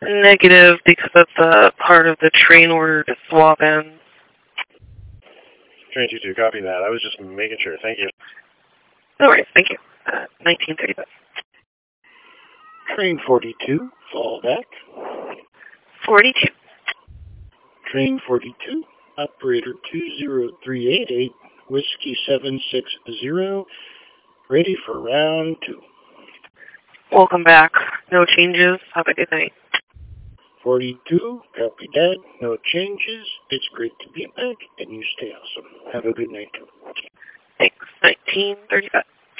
Negative, because that's part of the train order to swap in. Train 22, copy that. I was just making sure. Thank you. No worries, thank you. 1935. Train 42, fall back. 42. Train 42, operator 20388, Whiskey 760, ready for round 2. Welcome back. No changes. Have a good night. 42, copy that. No changes. It's great to be back, and you stay awesome. Have a good night, too. Thanks. 1935.